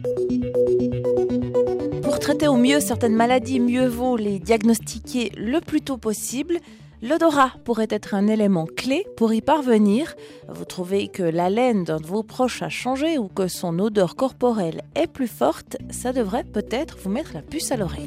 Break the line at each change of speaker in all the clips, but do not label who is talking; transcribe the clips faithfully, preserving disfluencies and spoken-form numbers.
Pour traiter au mieux certaines maladies, mieux vaut les diagnostiquer le plus tôt possible. L'odorat pourrait être un élément clé pour y parvenir. Vous trouvez que l'haleine d'un de vos proches a changé ou que son odeur corporelle est plus forte, ça devrait peut-être vous mettre la puce à l'oreille.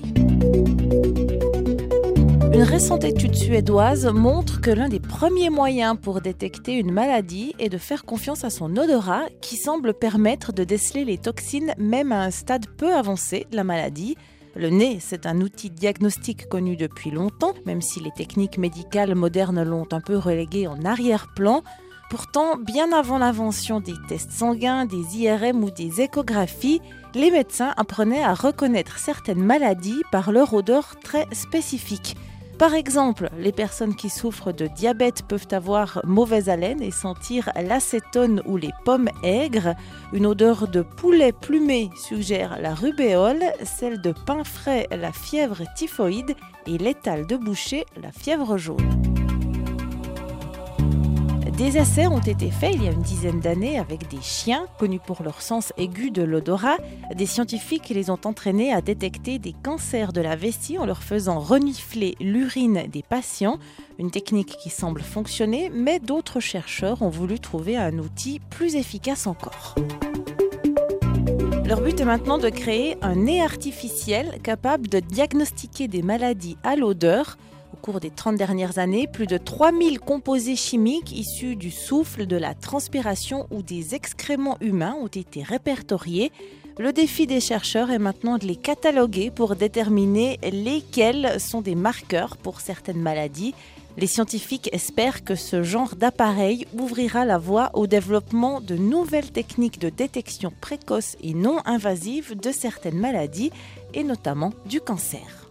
Une récente étude suédoise montre que l'un des premiers moyens pour détecter une maladie est de faire confiance à son odorat qui semble permettre de déceler les toxines même à un stade peu avancé de la maladie. Le nez, c'est un outil diagnostique connu depuis longtemps, même si les techniques médicales modernes l'ont un peu relégué en arrière-plan. Pourtant, bien avant l'invention des tests sanguins, des I R M ou des échographies, les médecins apprenaient à reconnaître certaines maladies par leur odeur très spécifique. Par exemple, les personnes qui souffrent de diabète peuvent avoir mauvaise haleine et sentir l'acétone ou les pommes aigres. Une odeur de poulet plumé suggère la rubéole, celle de pain frais la fièvre typhoïde et l'étale de boucher la fièvre jaune. Des essais ont été faits il y a une dizaine d'années avec des chiens, connus pour leur sens aigu de l'odorat. Des scientifiques les ont entraînés à détecter des cancers de la vessie en leur faisant renifler l'urine des patients. Une technique qui semble fonctionner, mais d'autres chercheurs ont voulu trouver un outil plus efficace encore. Leur but est maintenant de créer un nez artificiel capable de diagnostiquer des maladies à l'odeur. Au cours des trente dernières années, plus de trois mille composés chimiques issus du souffle, de la transpiration ou des excréments humains ont été répertoriés. Le défi des chercheurs est maintenant de les cataloguer pour déterminer lesquels sont des marqueurs pour certaines maladies. Les scientifiques espèrent que ce genre d'appareil ouvrira la voie au développement de nouvelles techniques de détection précoce et non invasive de certaines maladies, et notamment du cancer.